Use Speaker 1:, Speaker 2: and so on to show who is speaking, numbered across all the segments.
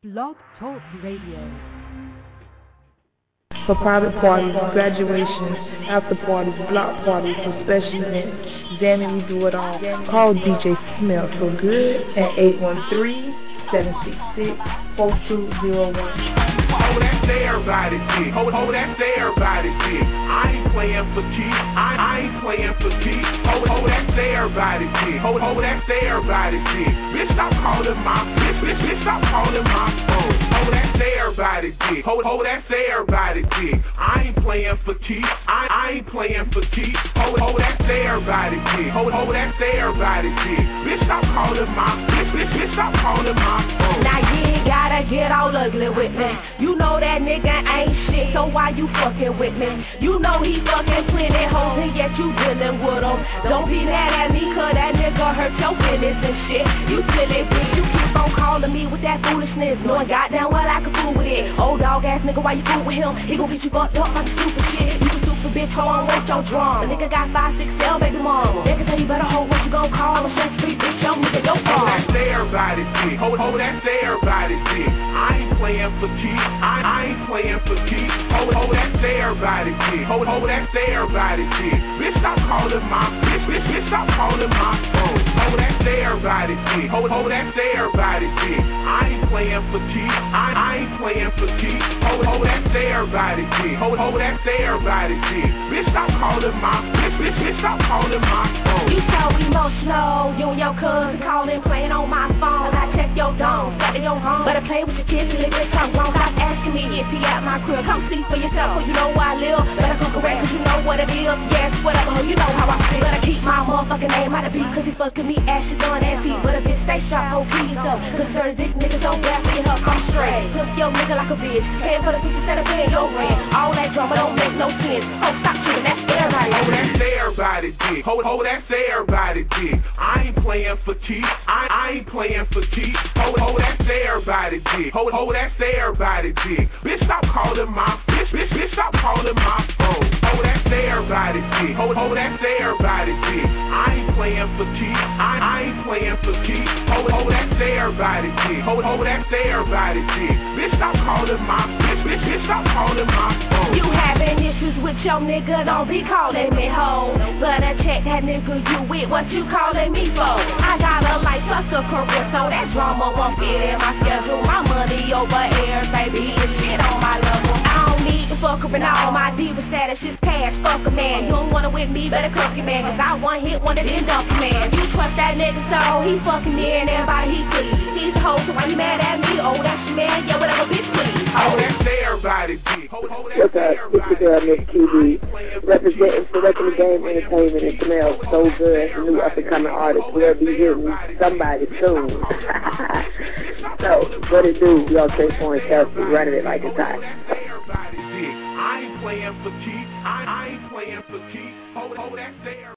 Speaker 1: Blog Talk Radio.
Speaker 2: For private parties, graduations, after parties, block parties, and special events, Danny, we do it all. Call DJ Smell So Good at 813-766-4201.
Speaker 3: Oh, that's everybody shit. Oh, that's everybody shit. I ain't playing for keeps. I ain't playing for keeps. Oh, that's everybody shit. Oh, that's everybody shit. Bitch, stop calling my bitch, stop calling my phone. Oh, that's everybody shit. Oh, that's everybody shit. I ain't playing for keeps. I ain't playing for keeps. Oh, that's everybody shit. Oh, that's everybody shit. Bitch, stop calling my bitch, stop calling my phone.
Speaker 4: Now you ain't gotta get all ugly with me. You know that nigga ain't shit, so why you fucking with me? You know he fucking plenty hoes and yet you dealing with him. Don't be mad at me cause that nigga hurt your feelings and shit. You silly bitch, you keep on calling me with that foolishness, knowing goddamn well I can fool with it. Old dog ass nigga, why you fool with him? He gon' get you fucked up by the stupid shit. You a stupid bitch, hold on, wait your drum. The nigga got 5, 6, 7 baby mama. They can tell you better hold what you gon' call. I'm stress free bitch, yo nigga, your fault.
Speaker 3: Oh, that's everybody shit. Oh, that's everybody shit. I ain't playing for keeps. I ain't playing for keeps. Oh, that's everybody shit. Oh, that's everybody shit. Bitch, stop calling my bitch, stop calling my phone. Oh, that's everybody shit. Oh, that's everybody shit. I ain't playing for keeps. I ain't playing for keeps. Oh, that's everybody shit. Oh, that's everybody shit. Bitch, stop calling my bitch, stop calling my phone.
Speaker 4: You so emotional, you and your cousin calling, playing on my phone. I check your dome, got your home. Better play with your kids till they get something wrong. Stop asking me if he at my crib. Come see for yourself, cause you know where I live. Better come correct, cause you know what it is. Yes, whatever, you know how I feel. Better keep my motherfucking name out of beat, cause he fucking me, ashes on that feet. But if it stay sharp, hold keys up. Cause certain dick niggas don't grab me up, I'm straight. Hook your nigga like a bitch. Paying for the 50 instead of paying your rent. All that drama don't make no sense. Oh, stop shooting, that's everybody.
Speaker 3: Oh, that's everybody dick. Oh, that's everybody dick. I ain't playing for keeps. I ain't playing for keeps. Oh, that's everybody dick. Oh, that's everybody dick. Bitch, stop calling my bitch, stop calling my phone. Oh, that's everybody dick. Oh, that's everybody dick. I ain't playing for keeps. I ain't playing for keeps. Oh, that's everybody dick. Oh, that's everybody dick. Bitch, stop calling my bitch, stop calling my phone.
Speaker 4: You having issues with your nigga, don't be calling me hoe. Better check that nigga you with, what you calling me for? I got a life plus a career, so that drama won't fit in my schedule. My money over air, baby, it's shit on my level. I don't need to fuck up and all my diva status is cash, fuck a man. You don't wanna with me, better cuff your man, cause I one hit one of them dump man. You trust that nigga so he fucking me and everybody he please. He's a hoe, so why you mad at me? Oh, that's your man, yeah, whatever, bitch, please.
Speaker 3: Oh, that's everybody dick.
Speaker 5: What's up? It's your girl, Miss QB, representing Selecting the Game Entertainment and Smells So Good, a new up-and-coming artist. We'll be hitting somebody soon. So, what it do? We all take for Chelsea, running it like it's hot.
Speaker 3: I ain't playing for keeps. I ain't playing for keeps. Oh, that's there.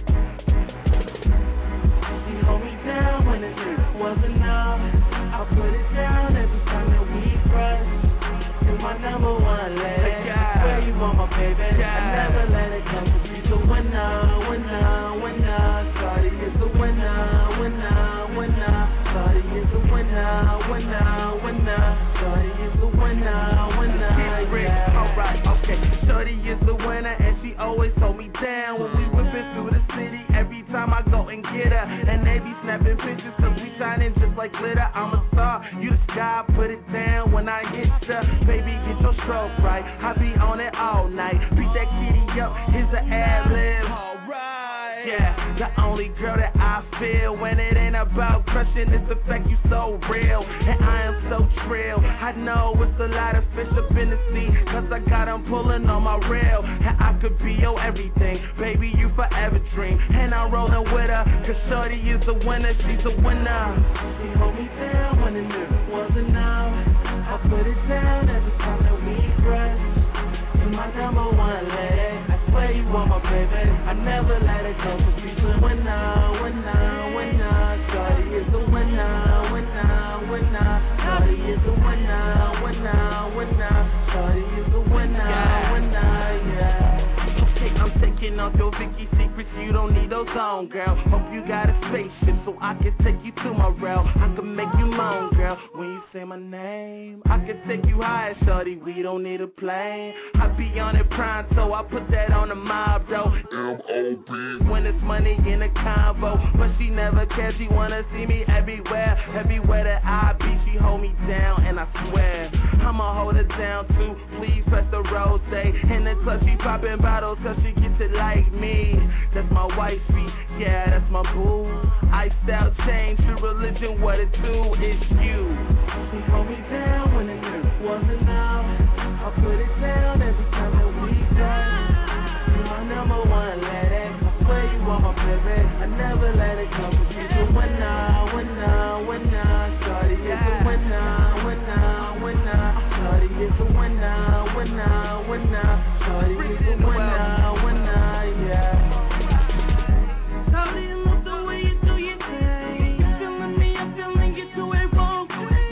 Speaker 6: She hold me down when the drink wasn't enough. I put it down every time that we crush. You're my number one lady. Where you want my baby? I never let it come. She's a winner, winner, winner. Shawty is a winner, winner, winner. Shawty is a winner, winner, winner. Shawty is a winner, winner. Yeah. Alright, okay. Shawty is the winner and she always hold me down when we whipping through the city. Every time I go and get her, and they be snapping pictures cause we shining just like glitter. I'm a star, you the sky, put it down when I hit ya. Baby, get your stroke right, I be on it all night. Beat that kitty up, here's the ad-lib. Alright, yeah, the only girl that I feel when it ain't about crushing is the fact you so real, and I am so trill. I know it's a lot of fish up in the sea, cause I got them pulling on my rail, and I could be your everything. Baby, you forever dream, and I'm rolling with her, cause shorty is a winner, she's a winner. She hold me down when the nigga wasn't enough. I put it down every time that we crush. You're my number one lady, I swear you want my baby. I never let it go, cause she's a winner, winner, winner. Shorty is a winner, winner, winner. Shorty is a winner, winner, winner. Shorty is a winner, winner, yeah. Okay, I'm taking off your Vicky secrets, you don't need those on, girl. Hope you got a spaceship so I can take you to my realm. I can make you moan, girl, when you say my name. I can take you high, shorty, we don't need a plane. I be on it prime, so I put that on the mob, though. M.O.B. when it's money in a convo, but she never cares, she wanna see me everywhere. Everywhere that I be, she hold me down, and I swear I'ma hold her down too. Please press the rose, in the club she popping bottles cause she gets it like me. That's my wifey, yeah, that's my boo. Lifestyle change, true religion, what it do is you. She hold me down when the nerve wasn't out. I put it down every time that we dance. You my number one lady, I swear you are my baby. I never let it come, but she's a winner, winner, winner. Shorty is a winner, winner, winner. Shorty is a winner, winner, winner. Shorty is a winner, winner, yeah. Shorty, I love the way you do your thing. You feeling me, I'm feeling you do it wrong.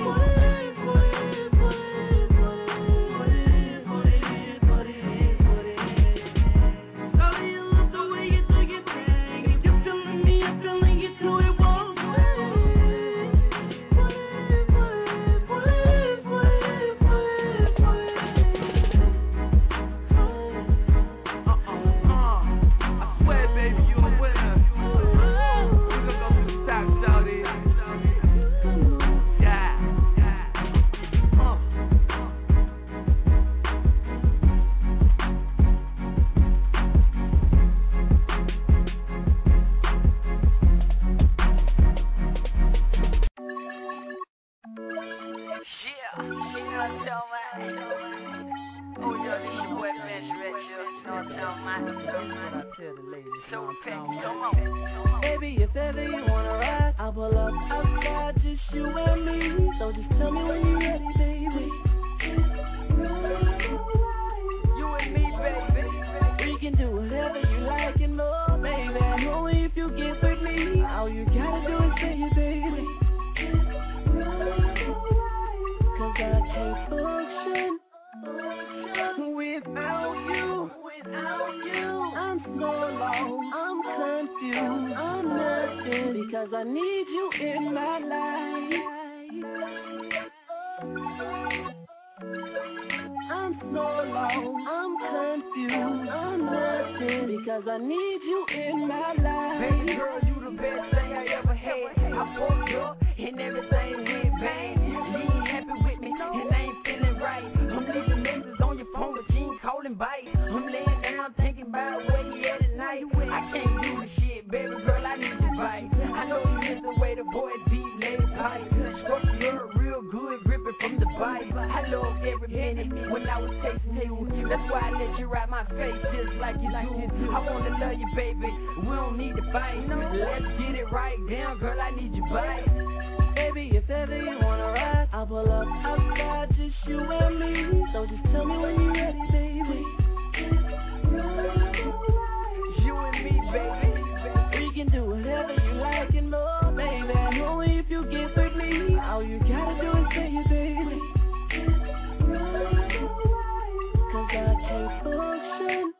Speaker 6: Baby, if ever you wanna ride, I'll pull up outside, just you and me. So just tell me when you're ready, baby. You and me, baby. We can do whatever you like and more, baby. Only if you get with me. All you gotta do is say it, baby. Cause I can't function without you. I'm so lost, I'm confused, I'm nothing because I need you in my life. I'm so lost, I'm confused, I'm nothing because I need you in my life. Baby girl, you the best thing I ever had. I fucked up and everything went bad. You ain't happy with me and I ain't feeling right. I'm leaving messages on your phone but you ain't calling back. I'm laying down thinking about where you at night. I can't do the shit, baby girl, I need your bite. I know you miss the way the boy deep laid pipe. Struck you real good, gripping from the bite. I love every minute when I was chasing you. That's why I let you ride my face just like you do. I wanna love you, baby, we don't need to fight. Let's get it right down, girl, I need your bite. Baby, if ever you wanna ride, I'll pull up outside, just you and me. So just tell me when you're ready, baby. You and me, baby. We can do whatever you like and more, baby. Only if you get with me. All you gotta do is say it, baby. Cause I can't function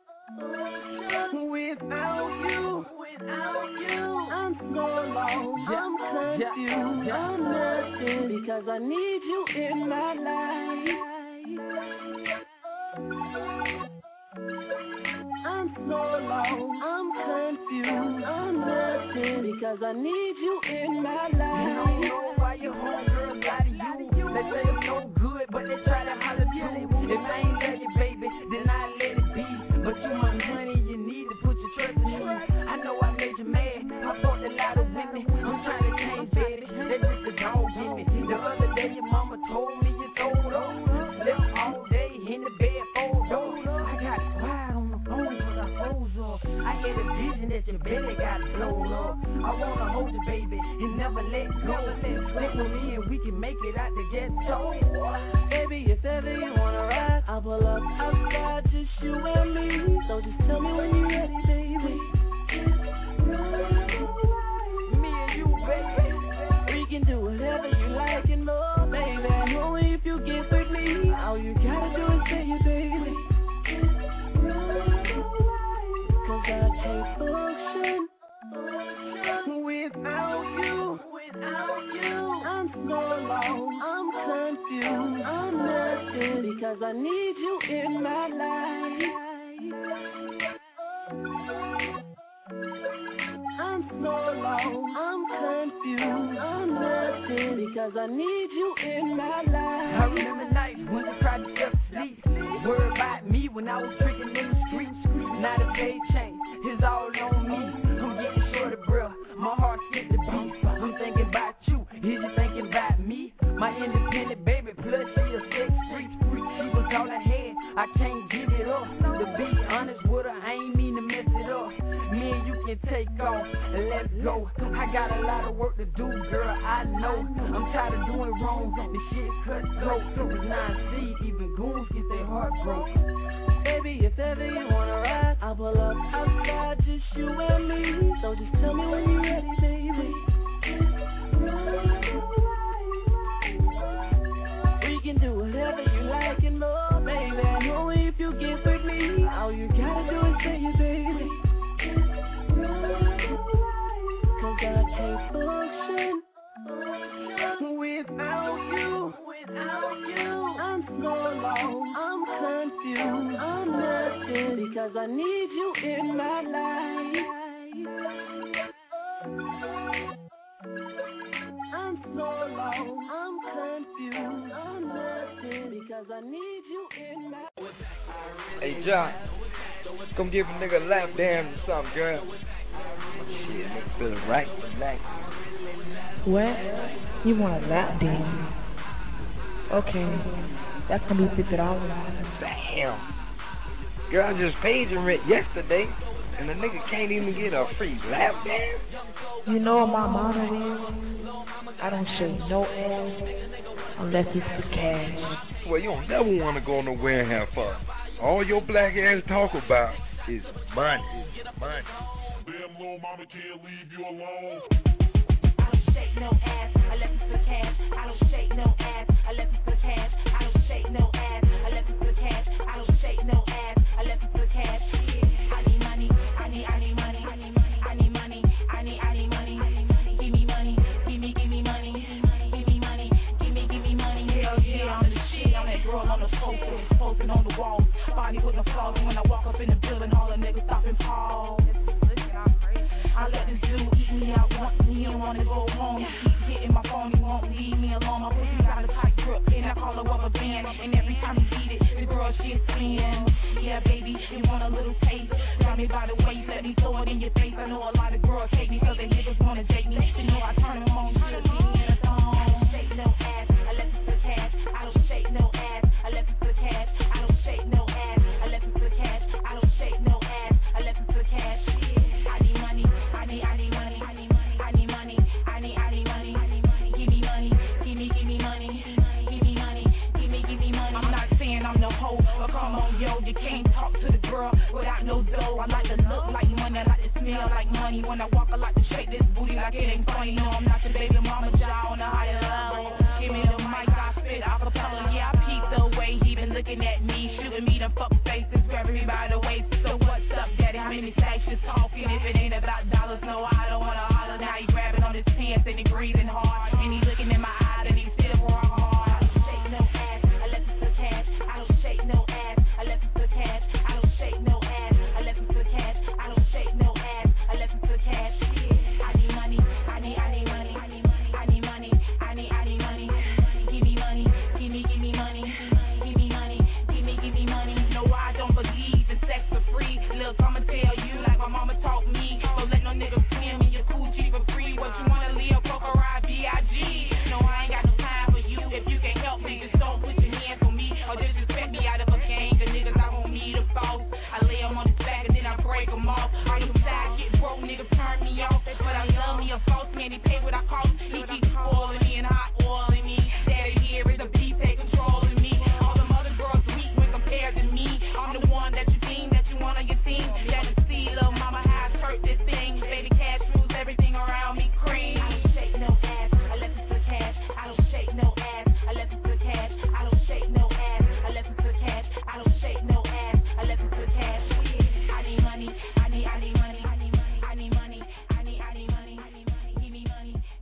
Speaker 6: without you. I'm so lost, I'm confused, I'm nothing because I need you in my life. I'm so lost, I'm confused, I'm nothing because I need you in my life. I don't know why your homegirls lie to you. They say I'm no good, but they try to holler too. If I ain't love you, baby, then I let it be. But you my money, you need to put your trust in me. I know I made you mad, I fought a lot of women. I'm trying to change, baby, that's just a dog in me. The other day your mama told me you told her. Slept all day in the bed, fold up. I got quiet on the phone cause I froze up. I had a vision that your belly got blown up. I wanna hold you, baby, and never let go. Stick with me and we can make it out the ghetto. Baby, if ever you wanna ride, I'll pull up outside, just you and me. So just tell me when you're ready, baby. Me and you, baby. We can do whatever you like and more, baby. Only if you get with me. All you gotta do is say it, baby. Cause I because I need you in my life. I'm so lost, I'm confused, I'm nothing because I need you in my life.
Speaker 7: I remember nights when I tried to step asleep. Worried about me when I was tricking in the streets. Now the day change, it's all on me. I'm getting shorter, bro. My heart skipped the beat. When thinking about you, is you thinking about me? My independent baby, plus she a sex freak. She was all I had, I can't give it up. To be honest with her, I ain't mean to mess it up. Me and you can take off and let's go. I got a lot of work to do, girl, I know. I'm tired of doing wrong, the shit cut throat. It's 9C, even goons get their heart broke.
Speaker 6: Baby, if ever you wanna ride, I'll pull up outside, just you and me. So just tell me when you're ready, baby. We can do whatever you like and more, baby. Only if you get with me. All you gotta do is say it, baby. Cause I can't function without you. I'm so lost, I'm confused, I'm nothing because I need you in my life. I'm so lost, I'm confused, I'm nothing because I need you in my life.
Speaker 8: Hey John, come give a nigga a lap dance or something, girl. Shit, nigga feeling right tonight.
Speaker 2: What? You want a lap dance? Okay, that's gonna be $50.
Speaker 8: Damn. Girl, I just paid your rent yesterday, and the nigga can't even get a free lap dance?
Speaker 2: You know what my motto is? I don't shake no ass unless it's for cash.
Speaker 9: Well, you don't never want to go nowhere and have fun. All your black ass talk about is money. Money.
Speaker 3: Damn, little mama can't leave you alone.
Speaker 4: I don't shake no ass unless it's for cash. I don't shake no ass unless it's for cash. I don't shake no ass unless it's for cash. I don't shake no ass unless it's for cash. I need money. I need money. I need money. I need money. I need money. Give me money. Give me money. Give me money. Give me money. Hell yeah, I'm the shit. I'm that girl on the sofa, posting on the wall. Body with no flaws. When I walk up in the building, all the niggas stop and pause. I let this dude eat me out once and he don't wanna go home. He keep hitting my phone, he won't leave me alone. My pussy got a tight grip and I call her rubber band. And every time he beat it, the girl shit spin. Yeah, baby, you want a little taste? Grab me by the waist, let me throw it in your face. I know a lot of girls hate me cause they niggas wanna date me. You know I turn them on, should be in a thong. I don't shake no ass unless it's for cash. I don't shake no ass unless it's for cash. I don't shake no ass unless it's for cash. I don't shake no ass unless it's for cash. I need money. I need money. I need money. I need money. I need money. Give me money. Give me money. Give me money. Give me money. I'm not saying I'm no hoe, but come on, yo, you can't talk to the girl without no dough. I like to look like money, I like to smell like money. When I walk, I like to shake this booty like it ain't funny. No, I'm not your baby mama, jaw on a higher level. Give me the mic, I spit acapella. Yeah, I peep the way he been looking at me, shooting me them fuck faces, grabbing me by the waist. So what's up, daddy? How many stacks you talking? If it ain't about dollars, no, I don't wanna holler. Now he grabbing on his pants and he breathing hard, and he looking in my eyes and he still rock hard. I don't shake no ass unless it's for cash. I don't shake no ass unless it's for cash. I don't shake no ass unless it's for cash. I don't shake no ass unless it's for cash. I need money. I need money. I need money. I need money. I need money. Give me money. Give me money. Give me money. Give me money. No, I don't believe in sex for free. Look, I'ma tell you like my mama taught me. So let no nigga swim in your coochie for free. What you wanna live, poker ride, B.I.G. No, I ain't got no time for you. If you can't help me, just don't put your hands on me. Or disrespect me out of a gang. The niggas I want me to fall. I lay them on his back and then I break them off. All them side get broke, niggas turn me off. But I love me a false man, he pay what I cost. He keeps spoiling me and hot oiling me. Daddy here is a beef, take controlling me. All them other girls weak when compared to me. I'm the one that you deem that you want on your team. Better see, little mama, how I hurt this thing. Baby cash rules everything around me, cream. I don't shake no ass unless it's for cash. I don't shake no ass unless it's for cash. I don't shake no ass unless it's for cash. I don't shake no ass unless it's for cash. I need money. I need money. I need money. I need money. I need money. Give me money.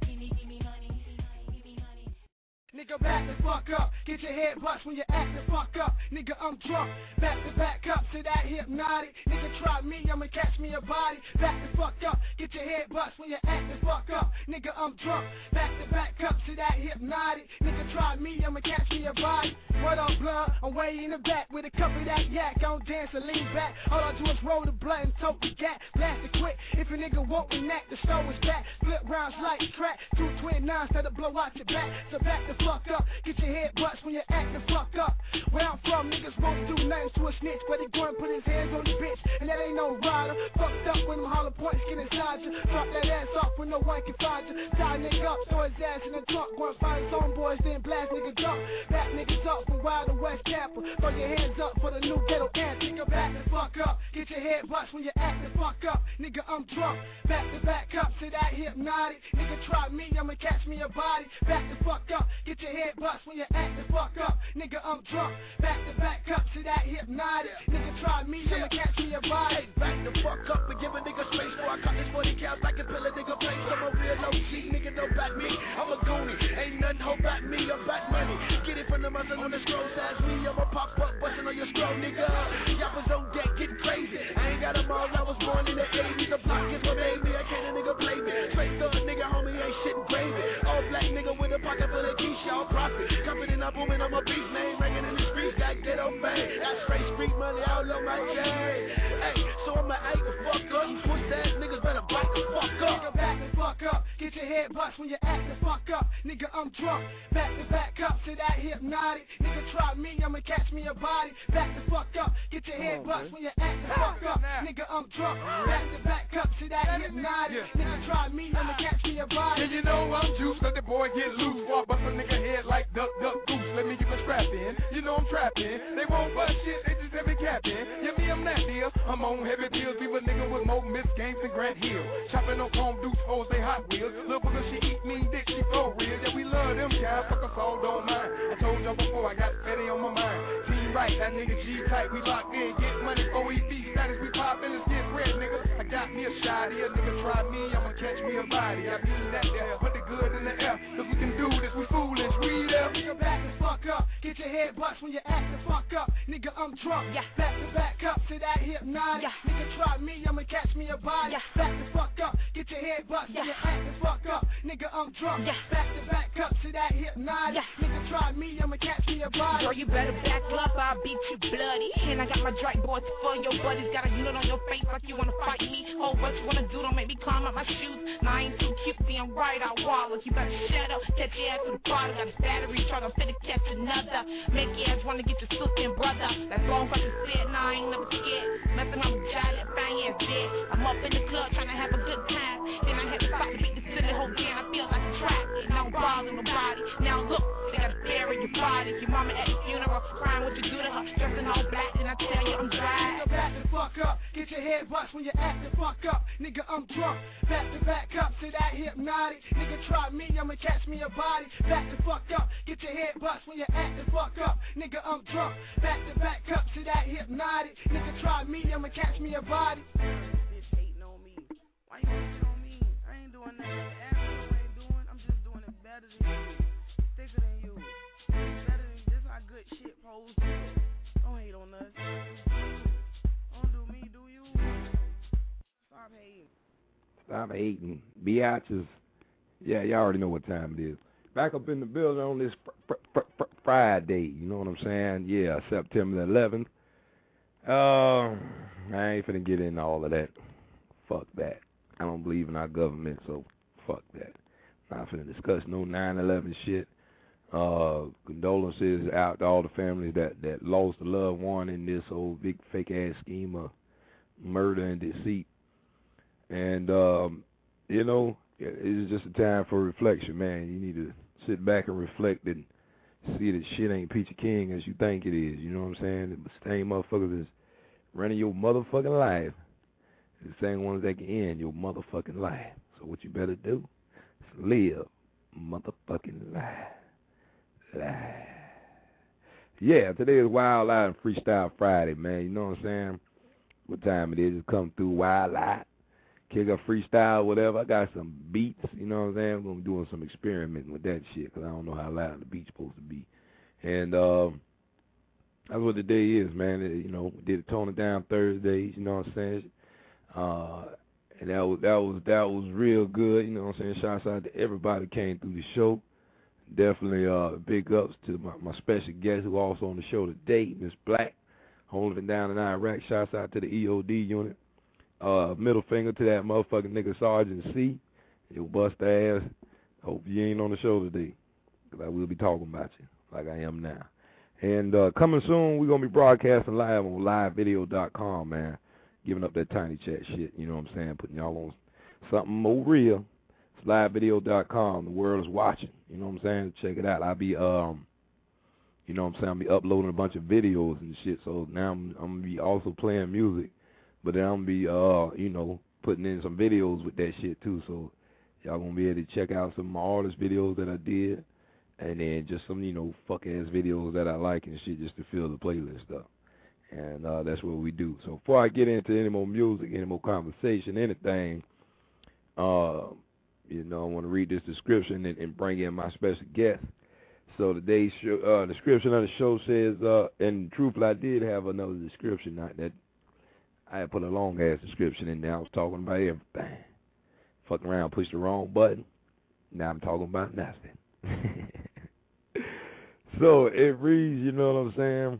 Speaker 10: get your head bust when you act the fuck up. Nigga, I'm drunk, back to back up to that hypnotic. Nigga, try me, I'ma catch me a body. Back the fuck up, get your head bust when you act the fuck up. Nigga, I'm drunk, back to back up to that hypnotic. Nigga, try me, I'ma catch me a body. What up, blood? I'm way in the back with a cup of that yak. I don't dance or lean back. All I do is roll the blunt and tote the gat. Blast it quick. If a nigga won't enact, the show is back. Flip rounds like track. 2 twin nines that'll blow out your back. So back the fuck up. Get your head bust when you act the fuck up. Where I'm from, niggas won't do nothing to a snitch, but he go and put his hands on the bitch, and that ain't no rider. Fucked up when them hollow points get inside you. Drop that ass off when no one can find you. Tie nigga up, throw his ass in the trunk. Go and find his own boys, then blast nigga jump. Back niggas up from Wild and West Tampa. Throw your hands up for the new ghetto anthem. Nigga, back the fuck up. Get your head bust when you act the fuck up. Nigga, I'm drunk. Back to back up to that hypnotic. Nigga, try me, I'ma catch me a body. Back the fuck up. Get your head bust when you act the fuck up. Nigga, I'm drunk. Back to back up to that hypnotic. Nigga, try me, I'ma catch me a body.
Speaker 6: Back the fuck up and give a nigga space before I cut this 40 counts like a pill a nigga place. I'm a real OG, nigga, don't back me. I'm a goonie, ain't nothing hold back me. I'm back money. Get it from the muscle on the scroll size me. I'ma pop up, bustin' on your scroll, nigga. Y'all was on deck, getting crazy. I ain't got them all, I was born in the 80s. The block is what made me, I can't a nigga play me. Straight thug nigga, homie, ain't shit crazy. All black nigga with a pocket full of keys, y'all profit. Confident I'm booming, I'm a beast, name ringing in the streets, got ghetto fame. That's straight street money all on my chain. Hey, so I'ma act the fuck up. You pussy ass niggas better back the fuck up.
Speaker 10: Nigga, back the fuck up. Get your head bust when you act the fuck up. Nigga, I'm drunk. Back to back up to that hypnotic. Nigga, try me, I'ma catch me a body. Back the fuck up. Get your head bust when you act the fuck up. Nigga, I'm drunk. Back to back up to that hypnotic. Nigga, try me, I'ma catch me a body.
Speaker 3: And you know I'm juiced, let the boy get loose. Walk bust a nigga head like duck, duck, goose. Let me get my strap in. You know I'm trapping. They won't bust shit, they just have me capping. Yeah, me, I'm that deal. I'm on heavy deals. Leave a nigga with more Miss Games than Grant Hill. Chopping on chrome deuce hoes, they Hot Wheels. Little booger, she eat mean dick, she flow real. Yeah, we love them guys, fuck us all, don't mind. I told y'all before, I got Eddie on my mind. Team right, that nigga G-type, we locked in. Get money, OED status, we pop in, let's get red, nigga. I got me a shot here, nigga, try me, I'ma catch me a body. I mean that there, put the good in the air. Cause we can do this, we foolish, we there.
Speaker 10: Nigga, back the fuck up. Get your head bust when you act the fuck up. Nigga, I'm drunk. Back to back up to that hypnotic. Nigga, try me, I'ma catch me a body. Back the fuck up. Get your head bust when you act the fuck up. Nigga, I'm drunk. Back to back up to that hypnotic. Nigga, try me, I'ma catch me a body.
Speaker 11: Girl, you better back up, I'll beat you bloody. And I got my drag boys for your buddies. Got a unit on your face like you wanna fight me. Oh, what you wanna do, don't make me climb up my shoes. Now I ain't too cute, I'm right out wallers. You better shut up, catch your ass with the bottle. Got a battery truck, I'm finna catch another. Make your ass wanna get your sister and brother. That's long fucking shit, nah, I ain't never scared. Messing up with Jolly, that fine ass shit. I'm up in the club trying to have a good time. Then I had to stop to beat the silly whole game. I feel like a trap, and I don't bother nobody. Now look, they gotta bury your body. Your mama at the funeral, crying what you do to her. Dressing all black, and I tell you I'm dry.
Speaker 10: Nigga, back the fuck up. Get your head bust when you act the fuck up. Nigga, I'm drunk. Back to back up to that hypnotic. Nigga, try me, I'ma catch me a body. Back the fuck up. Get your head bust when you act the fuck up. Nigga, I'm drunk. Back to back up to that hypnotic. Nigga, try me, I'ma catch me a body.
Speaker 6: Bitch hating on me. Why you hating on me? I ain't doing nothing. I ain't doing. I'm just doing it better than you. Thicker than you. Better than this. How good shit pose. Don't hate on us. Don't do me, do you? Stop hating.
Speaker 12: Stop hating. Biatches. Yeah, y'all already know what time it is. Back up in the building on this Friday. You know what I'm saying? Yeah, September the 11th. I ain't finna get into all of that. Fuck that. I don't believe in our government, so fuck that. Not finna discuss no 9/11 shit. Condolences out to all the families that lost a loved one in this old big fake ass scheme of murder and deceit. And you know, it's just a time for reflection, man. You need to sit back and reflect and see that shit ain't peachy king as you think it is. You know what I'm saying? The same motherfuckers is running your motherfucking life. The same ones that can end your motherfucking life. So what you better do is live motherfucking life. Yeah, today is Wild Out and Freestyle Friday, man. You know what I'm saying? What time it is? It's come through Wild Out. Kick a freestyle, whatever. I got some beats, you know what I'm saying? I'm going to be doing some experimenting with that shit because I don't know how loud the beat's supposed to be. And that's what the day is, man. You know, we did a Tone It Down Thursdays, you know what I'm saying? And that was real good, you know what I'm saying? Shouts out to everybody who came through the show. Definitely big ups to my special guest who also on the show today, Miss Black, holding it down in Iraq. Shouts out to the EOD unit. Middle finger to that motherfucking nigga Sergeant C. You bust ass. Hope you ain't on the show today, because I will be talking about you like I am now. And coming soon, we're going to be broadcasting live on livevideo.com, man. Giving up that tiny chat shit, you know what I'm saying? Putting y'all on something more real. It's livevideo.com. The world is watching, you know what I'm saying? Check it out. I'll be, you know what I'm saying? I'll be uploading a bunch of videos and shit. So now I'm going to be also playing music. But then I'm going to be, you know, putting in some videos with that shit, too. So y'all going to be able to check out some of my artist videos that I did. And then just some, you know, fuck-ass videos that I like and shit just to fill the playlist up. And that's what we do. So before I get into any more music, any more conversation, anything, you know, I want to read this description and bring in my special guest. So today's description of the show says, and truthfully, I did have another description, not that I had put a long-ass description in there. I was talking about everything. Fuck around, push the wrong button. Now I'm talking about nothing. So it reads, you know what I'm saying?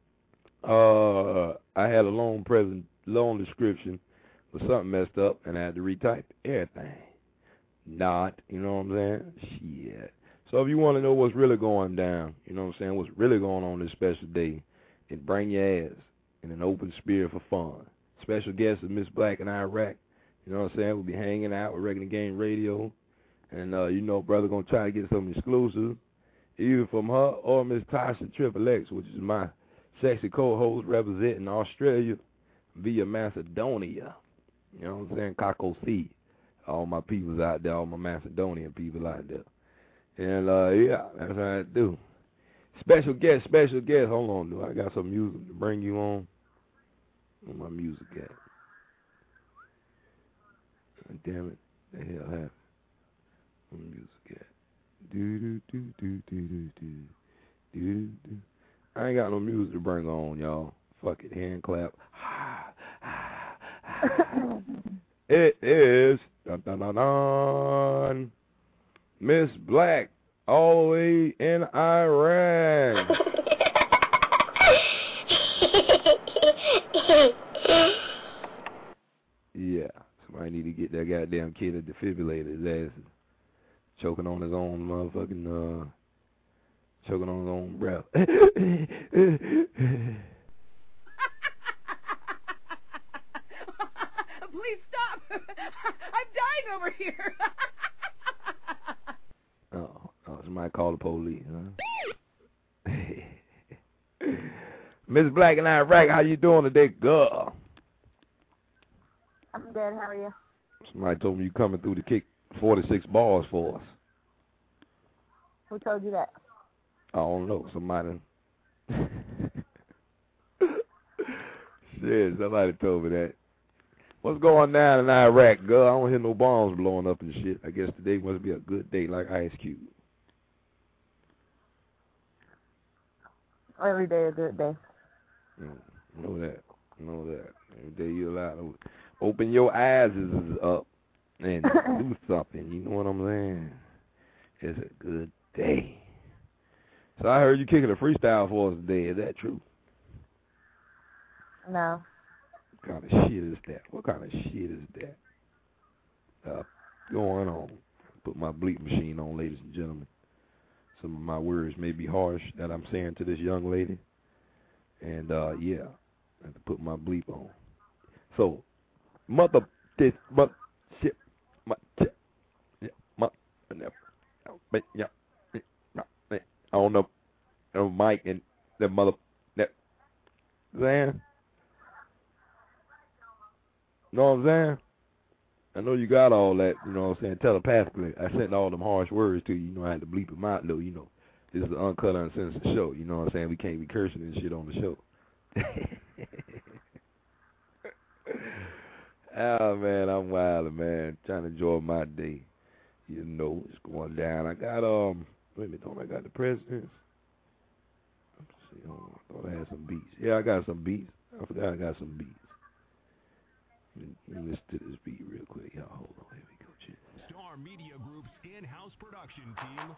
Speaker 12: I had a long description, but something messed up, and I had to retype everything. Not, you know what I'm saying? Shit. So if you want to know what's really going down, you know what I'm saying, what's really going on this special day, then bring your ass in an open spirit for fun. Special guest is Miss Black in Iraq. You know what I'm saying? We'll be hanging out with Regular Game Radio. And, you know, brother going to try to get something exclusive, either from her or Miss Tasha Triple X, which is my sexy co-host representing Australia via Macedonia. You know what I'm saying? Kako C. All my peoples out there, all my Macedonian people out there. And, yeah, that's how I do. Special guest. Hold on, dude. I got some music to bring you on. Where my music at? Damn it. The hell happened? Where my music at? Do. I ain't got no music to bring on, y'all. Fuck it. Hand clap. It is Miss Black, all the way in Iran. Yeah, somebody need to get that goddamn kid a defibrillator. His ass is choking on his own motherfucking, choking on his own breath.
Speaker 11: Please stop. I'm dying over here.
Speaker 12: Oh, somebody call the police, huh? Miss Black in Iraq, how you doing today, girl?
Speaker 5: I'm good. How are you?
Speaker 12: Somebody told me you coming through to kick 46 balls for us.
Speaker 5: Who told you that?
Speaker 12: I don't know. Somebody. Shit, somebody told me that. What's going down in Iraq, girl? I don't hear no bombs blowing up and shit. I guess today must be a good day like Ice Cube.
Speaker 5: Every day is a good day.
Speaker 12: Know that. Every day you're allowed to open your eyes up and do something. You know what I'm saying? It's a good day. So I heard you kicking a freestyle for us today. Is that true?
Speaker 5: No.
Speaker 12: What kind of shit is that? What kind of shit is that? Going on. Put my bleep machine on, ladies and gentlemen. Some of my words may be harsh that I'm saying to this young lady. And, yeah, I have to put my bleep on. So, mother, this, mother, shit, my, shit, yeah, mother, yeah, I don't know, Mike and the mother, that, saying? Know what I'm saying? I know you got all that, you know what I'm saying, telepathically. I sent all them harsh words to you, you know, I had to bleep them out, though, you know. This is an uncut, uncensored show, you know what I'm saying? We can't be cursing and shit on the show. Oh, man, I'm wild, man. Trying to enjoy my day. You know, it's going down. I got, wait a minute, don't I got the presidents? see. Hold on. I thought I had some beats. Yeah, I got some beats. I forgot I got some beats. Let me listen to this beat real quick. Y'all, hold on. Here we go. Check.
Speaker 13: Star Media Group's in-house production team.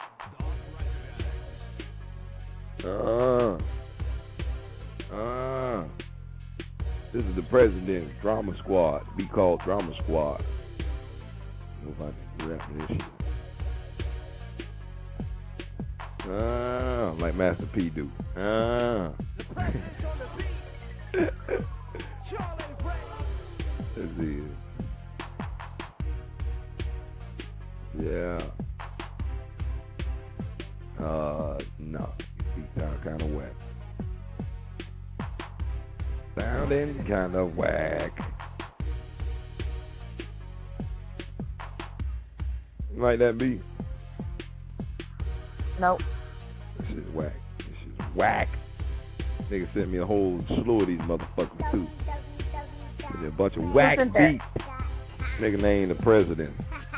Speaker 12: This is the President's Drama Squad. Be called Drama Squad. If I can rap this shit. Like Master P do. Let's see. Yeah. No. Beat sound kind of whack. Sounding kind of whack. You like that beat?
Speaker 5: Nope.
Speaker 12: This shit's whack. This shit's whack. Nigga sent me a whole slew of these motherfuckers too. A bunch of whack beats. Nigga named the President.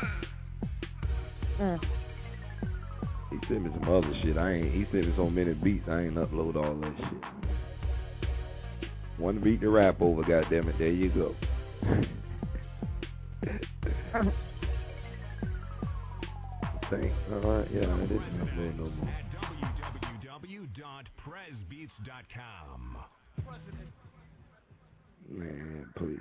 Speaker 12: He sent me some other shit. He sent me so many beats, I ain't upload all that shit. One beat to rap over, goddammit. There you go. Thanks. Alright, yeah, I didn't upload no more.
Speaker 13: www.prezbeats.com.
Speaker 12: Man, please.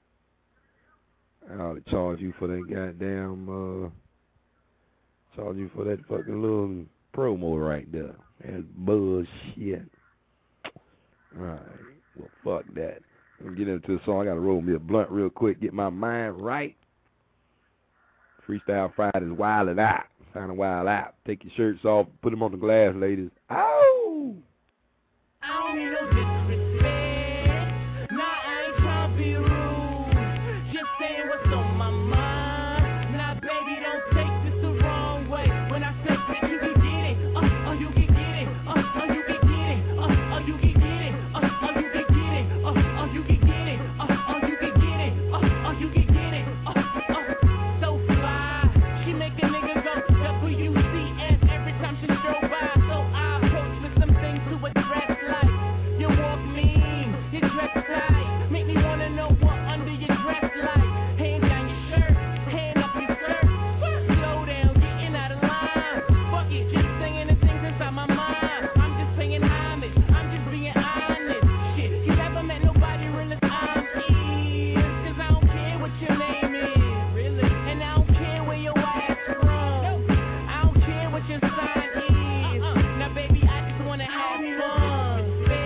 Speaker 12: I ought to charge you for that goddamn, charge you for that fucking little promo right there. That's bullshit. Alright, well, fuck that. Let me get into the song. I gotta roll me a blunt real quick, get my mind right. Freestyle Fridays, wild it out. Sound wild out. Take your shirts off, put them on the glass, ladies. Ow!
Speaker 6: I don't need no disrespect. Nah, I ain't tryna be rude. Just saying what's on my mind. Nah, baby, don't take this the wrong way. When I say that you can get it, you can get it, you can get it, you can get it, you can get it, you can get it, you can get it, you can get it, so fly. She make a nigga go WCS every time she stroll by. So I approach with some things to address like you walk mean, you dress tight, make me wanna know what under your dress like. Hand down your shirt, hand up your skirt. Slow down, getting out of line. Fuck it, just singing the things inside my mind. I'm just paying homage, I'm just being honest. Shit, you never met nobody real as I'm is. Cause I don't care what your name is, really. And I don't care where your ass from. I don't care what your sign is. Now baby, I just wanna have fun.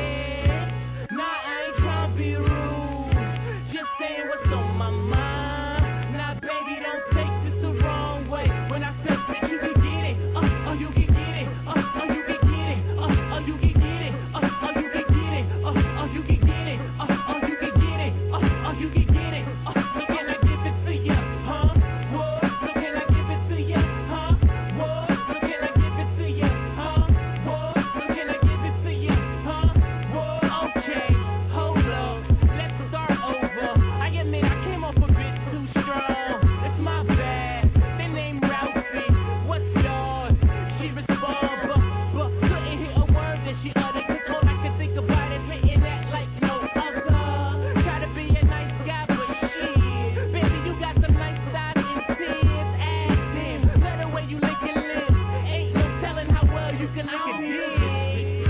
Speaker 6: Nah, I ain't tryna be rude. Just saying what's on my mind. Nah, baby, don't take this the wrong way. When I say that you can get it, you can get it, you can get it, you can get it, you can get it, you can get it, you can get it, you can get it. So can I give it to you, huh? What? So can I give it to you, huh? What? So can I give it to you, huh? What? So can I give it to you, huh? What? Okay, hold up, let's start over. I admit I came off a bit too strong. It's my bad. They named Ralphie. What's yours? She respond, but couldn't hear a word that she uttered. 'Cause all I could think about is hitting that like no other. Try to be a nice guy, but shit, baby, you got some nice side and tears. Ask them, let the way you lick your lips. Ain't no telling how well you can lick a dick.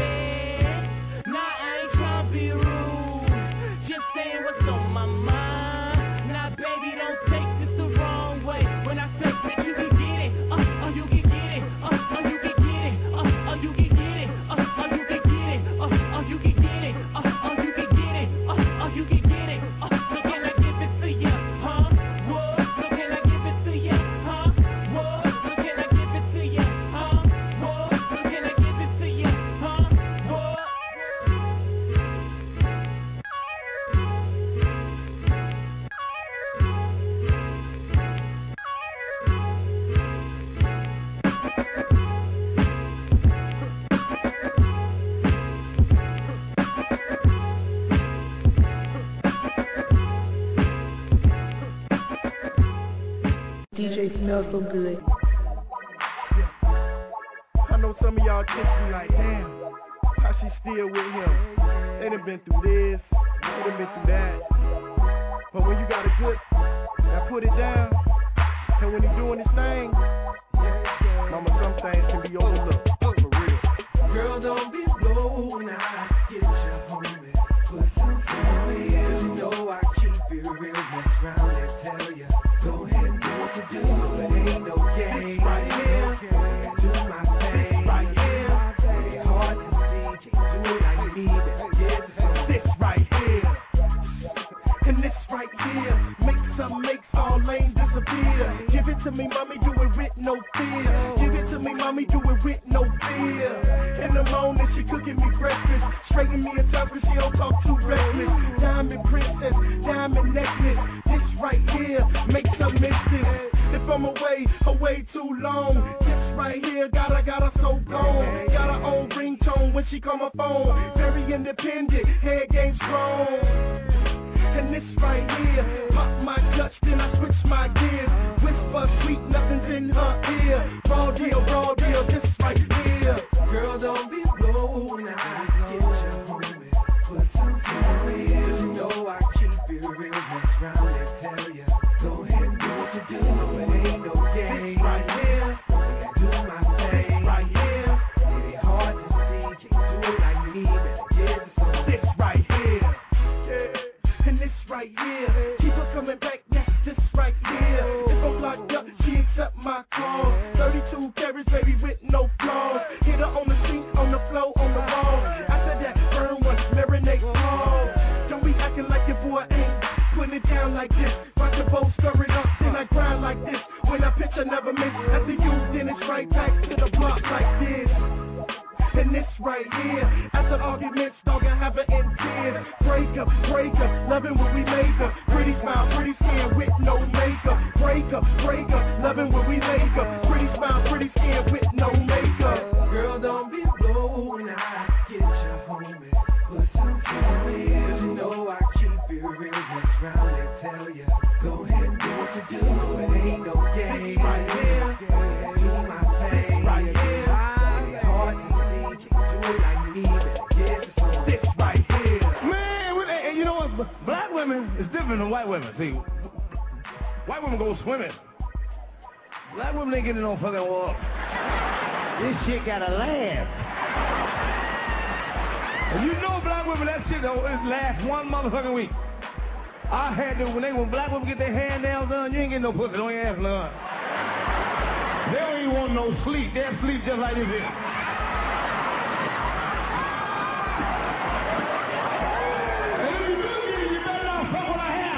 Speaker 6: Nah, I ain't tryna be rude. Just saying what's on my mind. Nah, baby, don't take this the wrong way. When I say that you can get it, you can get it, you can get it, you can get it, you can get it, you can get it, you can get it, you can get it. So can I give it to you, huh? What? So can I give it to you, huh? What? So can I give it to you, huh? What? So can I give it to you, huh? What?
Speaker 2: DJ smells so good.
Speaker 10: I know some of y'all kids be like, damn, how she
Speaker 14: still with him. They done been through this, they done been through that. But when you got a good, now put it down. And when he doing his thing, mama, some things can be overlooked, for real.
Speaker 6: Girl, don't be slow now. Get your homie, put some time in. You know I keep it real, what's round and tell ya. Go ahead and do what you do, it ain't no game. Right here, do my thing. Right here, it's hard to see, can't do it like me.
Speaker 14: This right here, and this right here, makes all lame disappear. Give it to me, mommy, do it with no fear. Give it to me, mommy, do it with no fear. In the morning, she cooking me breakfast, straighten me a top, cause she don't talk too reckless. Diamond princess, diamond necklace. This right here makes her miss it. If I'm away too long, this right here got her so gone. Got her own ringtone when she call my phone. Very independent, head game strong. And this right here, pop my clutch, then I switch my gears. Whisper sweet, nothing's in her ear. Raw deal, this right here.
Speaker 6: Girl, don't be slow now. Get your homie, put some time in. You know I keep it real, what's round and tell ya. Go ahead and do what you do, it ain't no game. Right here, do my thing. Right here, it ain't hard to see, can't do it like me. Better get some.
Speaker 14: This right here, yeah. And this right here, keep her coming back, that's this right here. If I'm locked up, she accept my call. 32 carats, baby, with no flaws. Hit her on the seat, on the floor, on the wall. After that, burn one, marinate all. Don't be acting like your boy ain't putting it down like this. Rock the boat, stir it up, then I grind like this. When I pitch, I never miss. After you, then it's right back to the block like this. And this right here, after arguments, dog, I have it in tears. Break up, loving what we make up. Pretty smile, pretty skin with no makeup. Break up, loving what we make up. Pretty smile, pretty skin with no makeup.
Speaker 6: Girl, don't be slow now. Get your homie, put some time in. You know I keep it real, what's round and tell ya. Go ahead and do what you do, it ain't no game. Right here, do my thing. Right here, it's hard to see, can't do it like me. Better get some.
Speaker 14: This right here,
Speaker 15: man. You know what? Black women is different than white women. See, white women go swimming. Black women ain't getting no fucking water. This shit gotta last. And you know black women, that shit lasts one motherfucking week. I had to, when black women get their hand nails done, you ain't getting no pussy, don't even ask none. They don't even want no sleep. They'll sleep just like this here. And if you do get it, you better not fuck with her hair.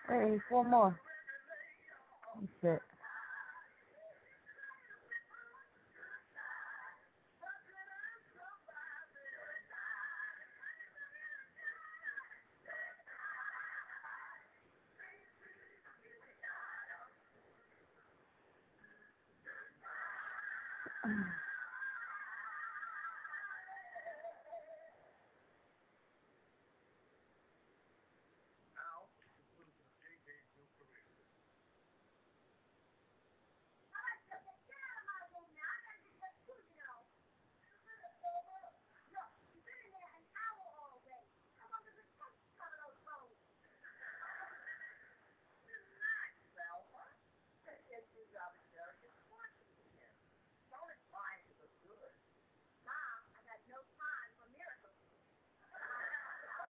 Speaker 16: Hey, 4 more. That's it.